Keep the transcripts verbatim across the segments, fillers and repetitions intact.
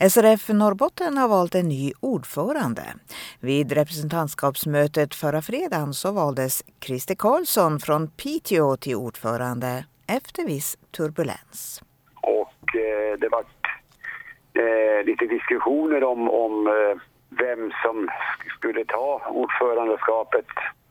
S R F Norrbotten har valt en ny ordförande. Vid representantskapsmötet förra fredagen så valdes Christer Karlsson från Piteå till ordförande efter viss turbulens. Och eh, det var eh, lite diskussioner om, om eh, vem som skulle ta ordförandeskapet.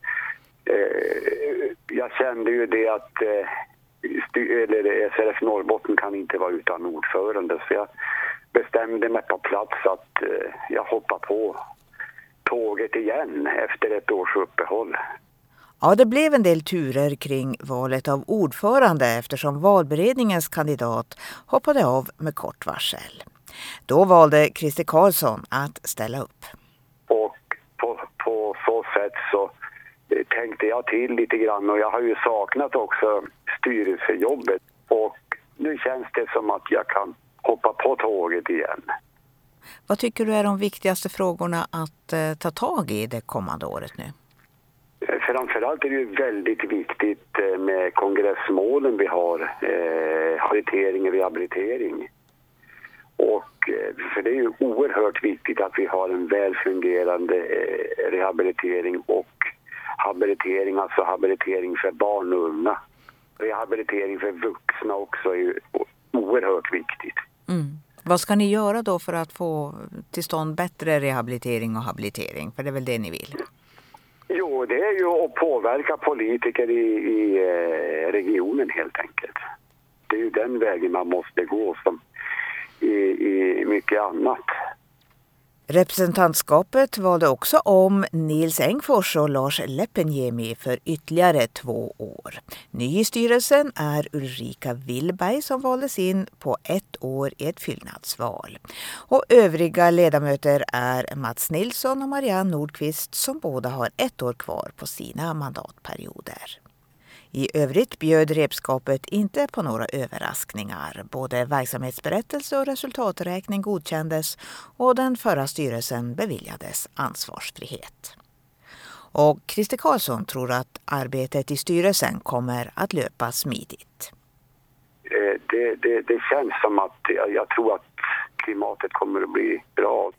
Eh, jag kände ju det att eh, styr, eller S R F Norrbotten kan inte vara utan ordförande, så jag bestämde mig på plats att eh, jag hoppar på tåget igen efter ett års uppehåll. Ja, det blev en del turer kring valet av ordförande eftersom valberedningens kandidat hoppade av med kort varsel. Då valde Christer Karlsson att ställa upp. Och på, på så sätt så tänkte jag till lite grann, och jag har ju saknat också styrelsejobbet, och nu känns det som att jag kan hoppa på tåget igen. Vad tycker du är de viktigaste frågorna att eh, ta tag i det kommande året nu? Framförallt är det ju väldigt viktigt med kongressmålen vi har, eh, habilitering och rehabilitering. Och för det är ju oerhört viktigt att vi har en väl fungerande eh, rehabilitering och habilitering, alltså habilitering för barn och unga. Rehabilitering för vuxna också är ju oerhört viktigt. Mm. Vad ska ni göra då för att få till stånd bättre rehabilitering och habilitering? För det är väl det ni vill? Jo, det är ju att påverka politiker i, i eh, regionen helt enkelt. Det är ju den vägen man måste gå som i, i mycket annat. Representantskapet valde också om Nils Engfors och Lars Leppenjemi för ytterligare två år. Ny i styrelsen är Ulrika Willberg som valdes in på ett år i ett fyllnadsval. Och övriga ledamöter är Mats Nilsson och Marianne Nordqvist som båda har ett år kvar på sina mandatperioder. I övrigt bjöd repskapet inte på några överraskningar. Både verksamhetsberättelse och resultaträkning godkändes och den förra styrelsen beviljades ansvarsfrihet. Och Christer Karlsson tror att arbetet i styrelsen kommer att löpa smidigt. Det, det, det känns som att jag, jag tror att klimatet kommer att bli bra.